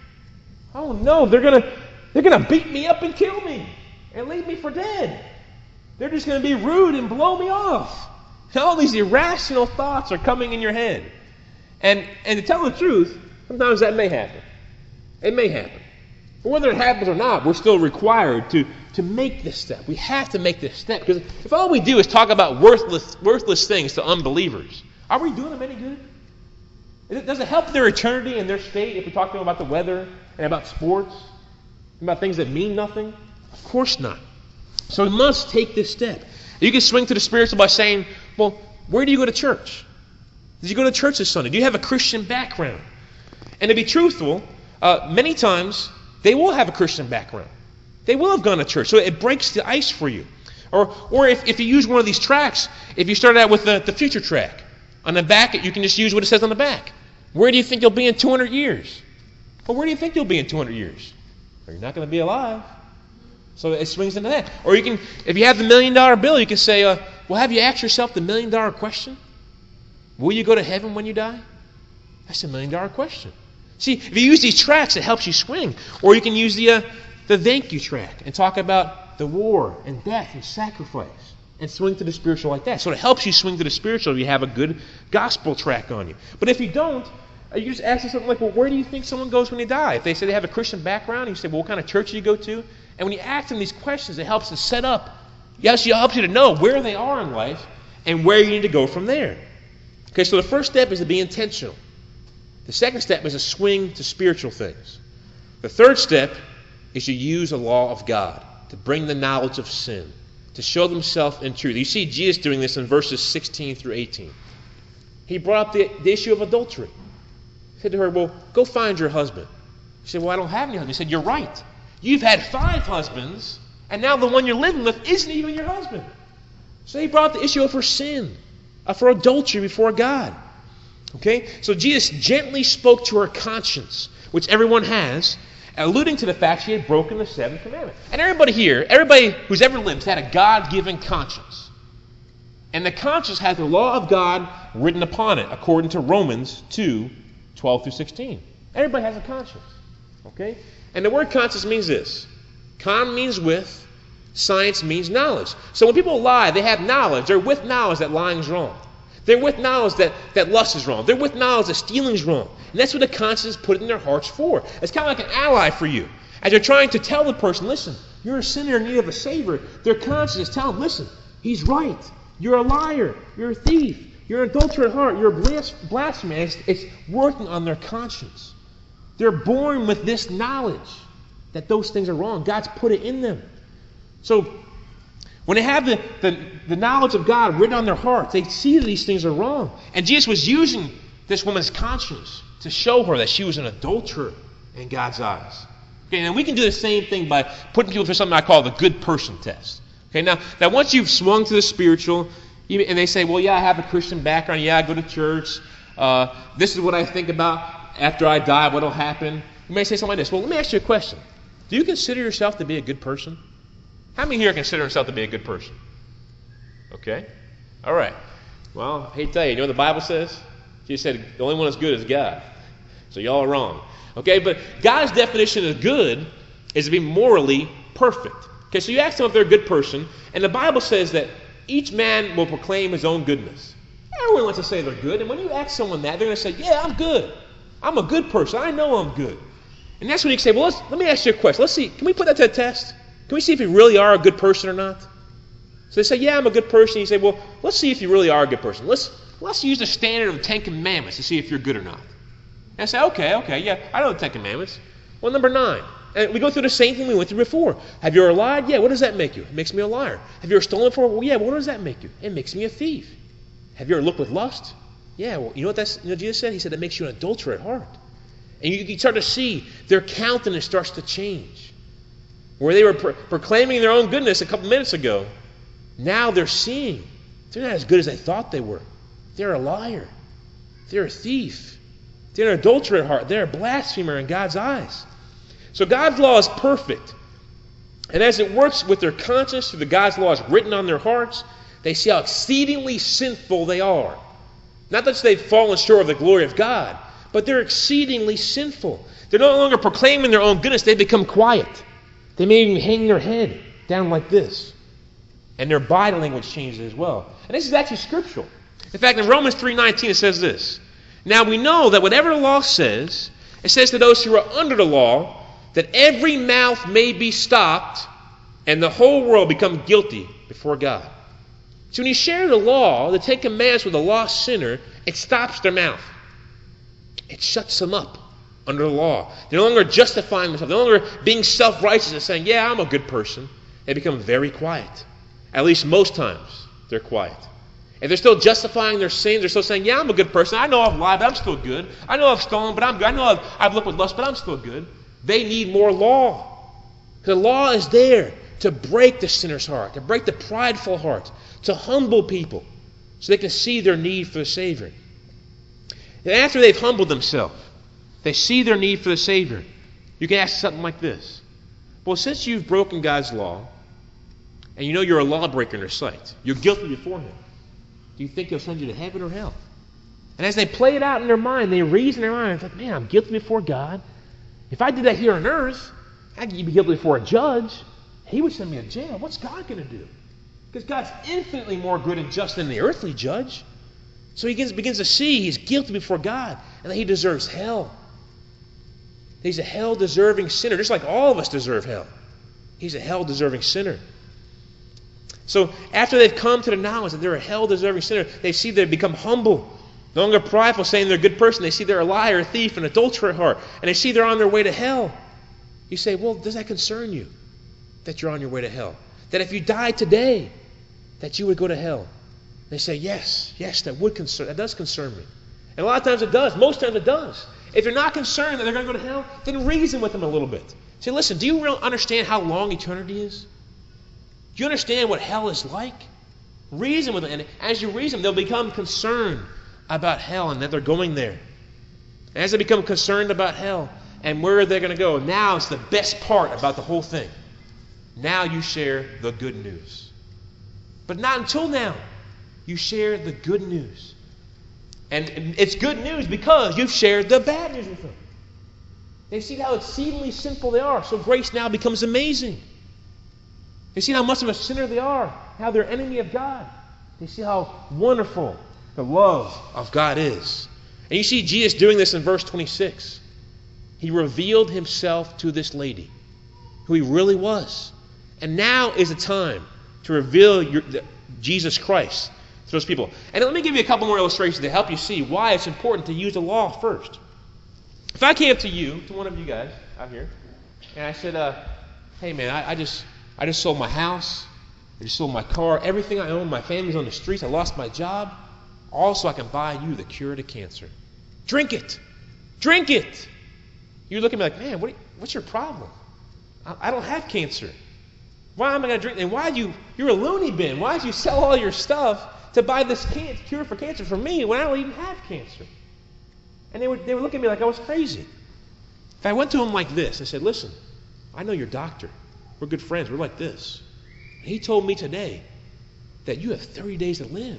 Oh no, they're gonna beat me up and kill me and leave me for dead. They're just gonna be rude and blow me off. And all these irrational thoughts are coming in your head. And to tell the truth, sometimes that may happen. It may happen. But whether it happens or not, we're still required to make this step. We have to make this step. Because if all we do is talk about worthless things to unbelievers, are we doing them any good? Does it help their eternity and their state if we talk to them about the weather and about sports, and about things that mean nothing? Of course not. So we must take this step. You can swing to the spiritual by saying, well, where do you go to church? Did you go to church this Sunday? Do you have a Christian background? And to be truthful, many times they will have a Christian background. They will have gone to church. So it breaks the ice for you. Or if you use one of these tracks, if you start out with the future track, on the back you can just use what it says on the back. Where do you think you'll be in 200 years? Well, where do you think you'll be in 200 years? Well, you're not going to be alive. So it swings into that. Or you can, if you have the $1 million bill, you can say, well, have you asked yourself the $1 million question? Will you go to heaven when you die? That's a $1 million question. See, if you use these tracks, it helps you swing. Or you can use the thank you track and talk about the war and death and sacrifice and swing to the spiritual like that. So it helps you swing to the spiritual if you have a good gospel track on you. But if you don't, you just ask something like, well, where do you think someone goes when they die? If they say they have a Christian background, you say, well, what kind of church do you go to? And when you ask them these questions, it helps to set up. Yes, it helps you to know where they are in life and where you need to go from there. Okay, so the first step is to be intentional. The second step is to swing to spiritual things. The third step is to use the law of God to bring the knowledge of sin, to show themselves in truth. You see Jesus doing this in verses 16 through 18. He brought up the issue of adultery. He said to her, well, go find your husband. She said, well, I don't have any husband. He said, you're right. You've had 5 husbands, and now the one you're living with isn't even your husband. So he brought up the issue of her sin, of her adultery before God. Okay? So Jesus gently spoke to her conscience, which everyone has, alluding to the fact she had broken the 7th commandment. And everybody here, everybody who's ever lived, had a God-given conscience. And the conscience has the law of God written upon it, according to Romans 2, 12 through 16. Everybody has a conscience. Okay? And the word conscience means this. Con means with, science means knowledge. So when people lie, they have knowledge. They're with knowledge that lying is wrong. They're with knowledge that lust is wrong. They're with knowledge that stealing is wrong. And that's what the conscience is put in their hearts for. It's kind of like an ally for you. As you're trying to tell the person, listen, you're a sinner in need of a Savior, their conscience is telling them, listen, he's right. You're a liar. You're a thief. You're an adulterer at heart. You're a blasphemer. It's working on their conscience. They're born with this knowledge that those things are wrong. God's put it in them. So when they have the knowledge of God written on their hearts, they see that these things are wrong. And Jesus was using this woman's conscience to show her that she was an adulterer in God's eyes. Okay, and we can do the same thing by putting people through something I call the good person test. Okay, now once you've swung to the spiritual, and they say, well, yeah, I have a Christian background. Yeah, I go to church. This is what I think about after I die, what will happen. You may say something like this. Well, let me ask you a question. Do you consider yourself to be a good person? How many here consider themselves to be a good person? Okay. All right. Well, I hate to tell you, you know what the Bible says? Jesus said the only one that's good is God. So y'all are wrong. Okay, but God's definition of good is to be morally perfect. Okay, so you ask them if they're a good person, and the Bible says that each man will proclaim his own goodness. Everyone wants to say they're good, and when you ask someone that, they're going to say, yeah, I'm good. I'm a good person. I know I'm good. And that's when you can say, well, let me ask you a question. Let's see, can we put that to the test? Can we see if you really are a good person or not? So they say, yeah, I'm a good person. You say, well, let's see if you really are a good person. Let's use the standard of the Ten Commandments to see if you're good or not. And I say, okay, yeah, I know the Ten Commandments. Well, number 9. And we go through the same thing we went through before. Have you ever lied? Yeah, what does that make you? It makes me a liar. Have you ever stolen before? Well, yeah, what does that make you? It makes me a thief. Have you ever looked with lust? Yeah, well, you know what Jesus said? He said it makes you an adulterer at heart. And you start to see their countenance starts to change. Where they were proclaiming their own goodness a couple minutes ago, now they're seeing they're not as good as they thought they were. They're a liar. They're a thief. They're an adulterer at heart. They're a blasphemer in God's eyes. So God's law is perfect. And as it works with their conscience through the God's law is written on their hearts, they see how exceedingly sinful they are. Not that they've fallen short of the glory of God, but they're exceedingly sinful. They're no longer proclaiming their own goodness. They become quiet. They may even hang their head down like this. And their body language changes as well. And this is actually scriptural. In fact, in Romans 3:19 it says this. Now we know that whatever the law says, it says to those who are under the law, that every mouth may be stopped and the whole world become guilty before God. So when you share the law, the Ten Commandments with a lost sinner, it stops their mouth. It shuts them up under the law. They're no longer justifying themselves. They're no longer being self-righteous and saying, yeah, I'm a good person. They become very quiet. At least most times, they're quiet. If they're still justifying their sins, they're still saying, yeah, I'm a good person. I know I've lied, but I'm still good. I know I've stolen, but I'm good. I know I've looked with lust, but I'm still good. They need more law. The law is there to break the sinner's heart, to break the prideful heart, to humble people so they can see their need for the Savior. And after they've humbled themselves, they see their need for the Savior. You can ask something like this. Well, since you've broken God's law, and you know you're a lawbreaker in their sight, you're guilty before Him, do you think He'll send you to heaven or hell? And as they play it out in their mind, they reason in their mind, like, man, I'm guilty before God. If I did that here on earth, I'd be guilty before a judge. He would send me to jail. What's God going to do? Because God's infinitely more good and just than the earthly judge. So he begins to see he's guilty before God and that he deserves hell. He's a hell-deserving sinner, just like all of us deserve hell. He's a hell-deserving sinner. So after they've come to the knowledge that they're a hell-deserving sinner, they see they become humble. No longer prideful, saying they're a good person. They see they're a liar, a thief, an adulterer at heart. And they see they're on their way to hell. You say, well, does that concern you? That you're on your way to hell? That if you died today, that you would go to hell? They say, yes, that does concern me. And a lot of times it does. Most times it does. If you're not concerned that they're going to go to hell, then reason with them a little bit. Say, listen, do you really understand how long eternity is? Do you understand what hell is like? Reason with them. And as you reason, they'll become concerned about hell and that they're going there. And as they become concerned about hell and where they're going to go, now it's the best part about the whole thing. Now you share the good news. But not until now. You share the good news. And it's good news because you've shared the bad news with them. They see how exceedingly sinful they are, so grace now becomes amazing. They see how much of a sinner they are, how they're enemy of God. They see how wonderful the love of God is. And you see Jesus doing this in verse 26. He revealed himself to this lady, who he really was. And now is the time to reveal Jesus Christ to those people. And let me give you a couple more illustrations to help you see why it's important to use the law first. If I came to you, to one of you guys out here, and I said, hey man, I just sold my house, I just sold my car, everything I own, my family's on the streets, I lost my job, also I can buy you the cure to cancer. Drink it. Drink it. You look at me like, man, what's your problem? I don't have cancer. Why am I going to drink? And you're a loony bin. Why did you sell all your stuff to buy this cure for cancer for me when I don't even have cancer? And they were looking at me like I was crazy. If I went to him like this, I said, listen, I know your doctor. We're good friends. We're like this. And he told me today that you have 30 days to live.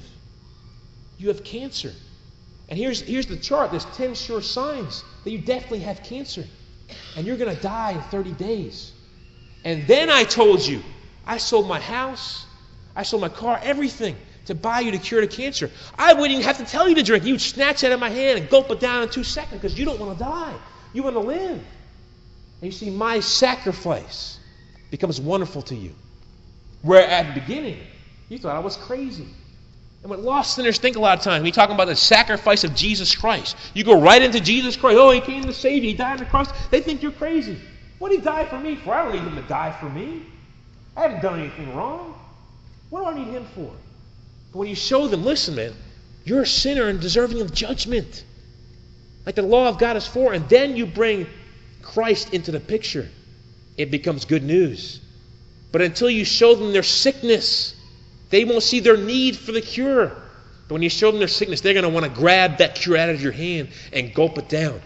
You have cancer. And here's the chart. There's 10 sure signs that you definitely have cancer. And you're going to die in 30 days. And then I told you, I sold my house, I sold my car, everything to buy you the cure to cancer. I wouldn't even have to tell you to drink. You'd snatch it out of my hand and gulp it down in 2 seconds because you don't want to die. You want to live. And you see, my sacrifice becomes wonderful to you. Where at the beginning, you thought I was crazy. And what lost sinners think a lot of times, when you're talking about the sacrifice of Jesus Christ, you go right into Jesus Christ. Oh, he came to save you. He died on the cross. They think you're crazy. What did he die for me for? I don't need him to die for me. I haven't done anything wrong. What do I need him for? But when you show them, listen, man, you're a sinner and deserving of judgment, like the law of God is for, and then you bring Christ into the picture, it becomes good news. But until you show them their sickness, they won't see their need for the cure. But when you show them their sickness, they're going to want to grab that cure out of your hand and gulp it down.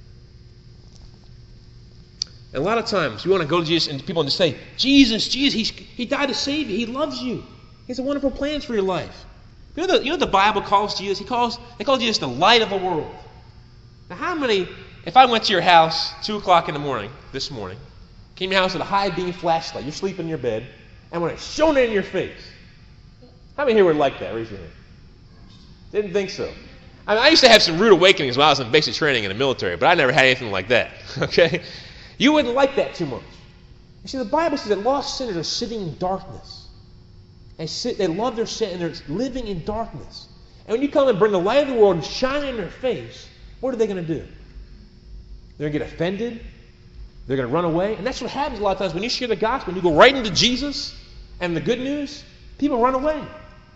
And a lot of times, we want to go to Jesus and people just say, Jesus, he died to save you. He loves you. He has a wonderful plans for your life. You know what the Bible calls Jesus? They call Jesus the light of the world. Now, how many, if I went to your house 2 o'clock in the morning, this morning, came to your house with a high beam flashlight, you're sleeping in your bed, and when I shone it in your face, how many here would like that? Raise your hand. Didn't think so. I mean, I used to have some rude awakenings while I was in basic training in the military, but I never had anything like that. Okay? You wouldn't like that too much. You see, the Bible says that lost sinners are sitting in darkness. They love their sin, and they're living in darkness. And when you come and bring the light of the world and shine in their face, what are they going to do? They're going to get offended. They're going to run away. And that's what happens a lot of times when you share the gospel, when you go right into Jesus and the good news, people run away.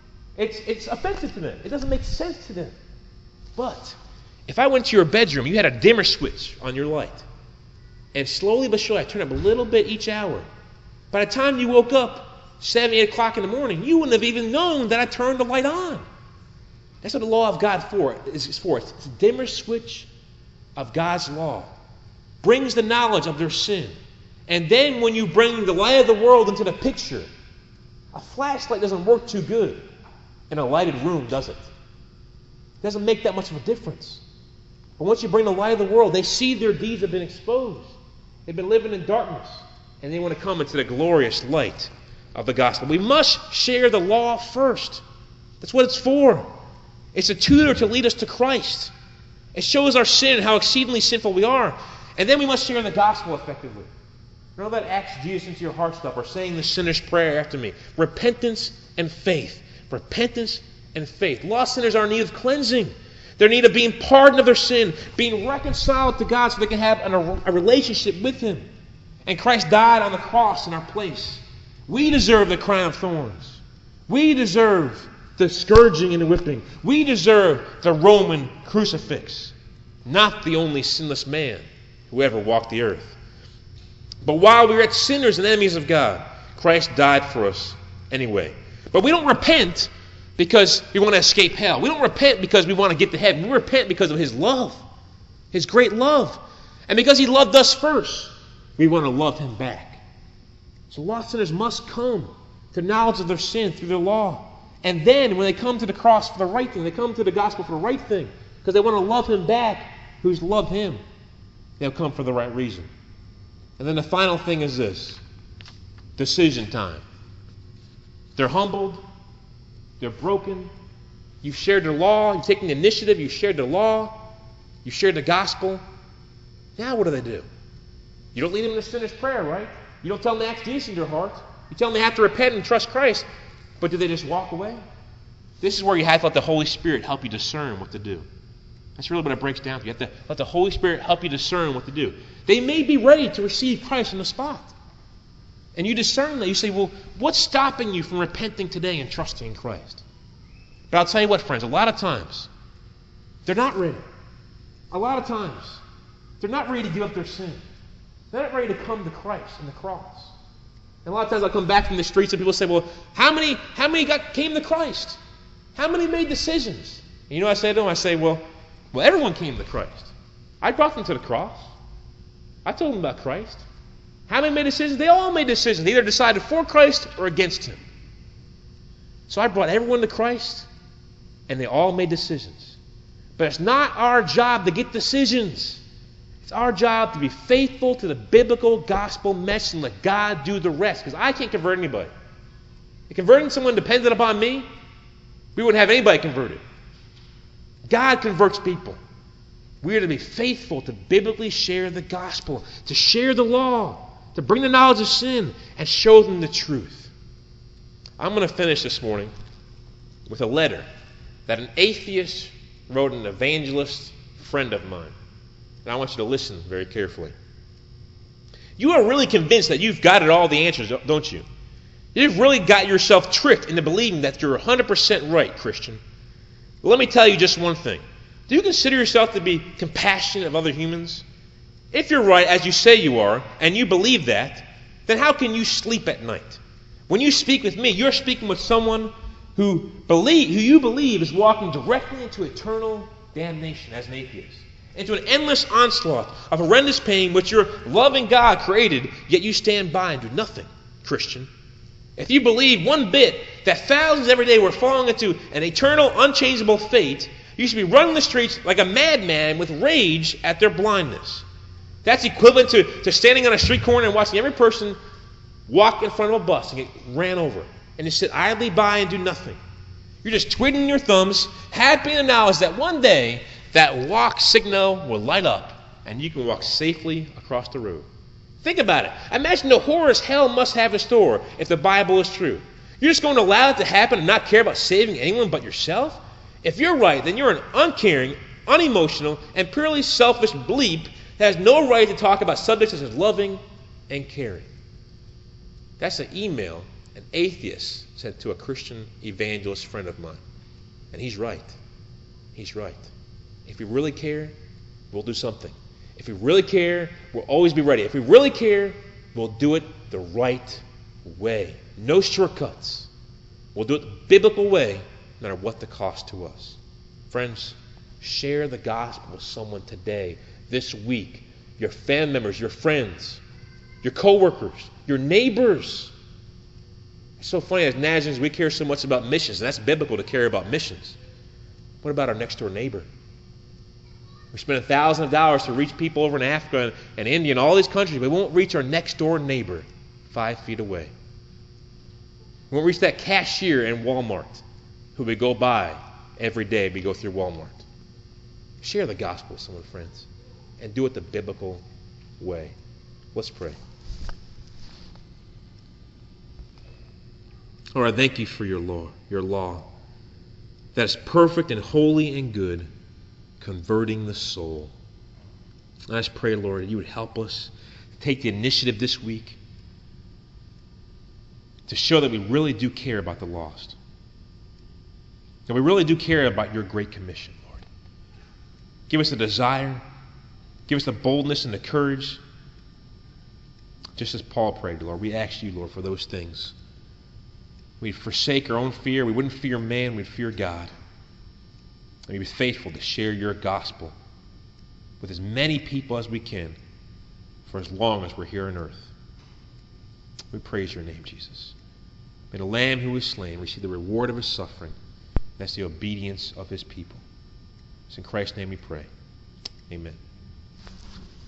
It's offensive to them. It doesn't make sense to them. But if I went to your bedroom, you had a dimmer switch on your light, and slowly but surely I turned up a little bit each hour. By the time you woke up, 7, 8 o'clock in the morning, you wouldn't have even known that I turned the light on. That's what the law of God is for. It's a dimmer switch of God's law. Brings the knowledge of their sin. And then when you bring the light of the world into the picture, a flashlight doesn't work too good in a lighted room, does it? It doesn't make that much of a difference. But once you bring the light of the world, they see their deeds have been exposed. They've been living in darkness. And they want to come into the glorious light of the gospel. We must share the law first. That's what it's for. It's a tutor to lead us to Christ. It shows our sin and how exceedingly sinful we are. And then we must share the gospel effectively. Know that acts Jesus into your heart stuff, or saying the sinner's prayer after me. Repentance and faith. Repentance and faith. Lost sinners are in need of cleansing. They're in need of being pardoned of their sin, being reconciled to God so they can have a relationship with Him. And Christ died on the cross in our place. We deserve the crown of thorns. We deserve the scourging and the whipping. We deserve the Roman crucifix. Not the only sinless man who ever walked the earth. But while we were yet sinners and enemies of God, Christ died for us anyway. But we don't repent because we want to escape hell. We don't repent because we want to get to heaven. We repent because of His love, His great love. And because He loved us first, we want to love Him back. So lost sinners must come to knowledge of their sin through the law. And then when they come to the cross for the right thing, they come to the gospel for the right thing, because they want to love Him back who's loved Him, they'll come for the right reason. And then the final thing is this: decision time. They're humbled. They're broken. You've shared the law. You've taken the initiative. You've shared the law. You've shared the gospel. Now what do? You don't lead them in the sinner's prayer, right? You don't tell them to ask Jesus in their heart. You tell them they have to repent and trust Christ. But do they just walk away? This is where you have to let the Holy Spirit help you discern what to do. That's really what it breaks down to. You have to let the Holy Spirit help you discern what to do. They may be ready to receive Christ on the spot. And you discern that. You say, well, what's stopping you from repenting today and trusting in Christ? But I'll tell you what, friends, a lot of times, they're not ready. A lot of times, they're not ready to give up their sin. They're not ready to come to Christ and the cross. And a lot of times I come back from the streets and people say, well, how many came to Christ? How many made decisions? And you know what I say to them? I say, well, everyone came to Christ. I brought them to the cross. I told them about Christ. How many made decisions? They all made decisions. They either decided for Christ or against Him. So I brought everyone to Christ, and they all made decisions. But it's not our job to get decisions. It's our job to be faithful to the biblical gospel message and let God do the rest. Because I can't convert anybody. If converting someone depended upon me, we wouldn't have anybody converted. God converts people. We are to be faithful to biblically share the gospel, to share the law, to bring the knowledge of sin, and show them the truth. I'm going to finish this morning with a letter that an atheist wrote an evangelist friend of mine. And I want you to listen very carefully. You are really convinced that you've got all the answers, don't you? You've really got yourself tricked into believing that you're 100% right, Christian. Well, let me tell you just one thing. Do you consider yourself to be compassionate of other humans? If you're right, as you say you are, and you believe that, then how can you sleep at night? When you speak with me, you're speaking with someone who you believe is walking directly into eternal damnation as an atheist, into an endless onslaught of horrendous pain which your loving God created, yet you stand by and do nothing, Christian. If you believe one bit that thousands every day were falling into an eternal, unchangeable fate, you should be running the streets like a madman with rage at their blindness. That's equivalent to standing on a street corner and watching every person walk in front of a bus and get ran over, and just sit idly by and do nothing. You're just twiddling your thumbs, happy in the knowledge that one day that walk signal will light up and you can walk safely across the road. Think about it. Imagine the horrors hell must have in store if the Bible is true. You're just going to allow it to happen and not care about saving anyone but yourself? If you're right, then you're an uncaring, unemotional, and purely selfish bleep that has no right to talk about subjects such as loving and caring. That's an email an atheist sent to a Christian evangelist friend of mine. And he's right. He's right. If we really care, we'll do something. If we really care, we'll always be ready. If we really care, we'll do it the right way. No shortcuts. We'll do it the biblical way, no matter what the cost to us. Friends, share the gospel with someone today, this week. Your family members, your friends, your co-workers, your neighbors. It's so funny, as Nazarenes, we care so much about missions, and that's biblical to care about missions. What about our next door neighbor? We spend $1,000 to reach people over in Africa and India and all these countries, but we won't reach our next door neighbor 5 feet away. We won't reach that cashier in Walmart who we go by every day we go through Walmart. Share the gospel with someone, friends, and do it the biblical way. Let's pray. Lord, I thank you for your law that is perfect and holy and good, converting the soul. And I just pray, Lord, that you would help us take the initiative this week to show that we really do care about the lost. That we really do care about your great commission, Lord. Give us the desire. Give us the boldness and the courage. Just as Paul prayed, Lord, we ask you, Lord, for those things. We'd forsake our own fear. We wouldn't fear man. We'd fear God. And we'd be faithful to share your gospel with as many people as we can for as long as we're here on earth. We praise your name, Jesus. May the Lamb who was slain receive the reward of his suffering. That's the obedience of his people. It's in Christ's name we pray. Amen.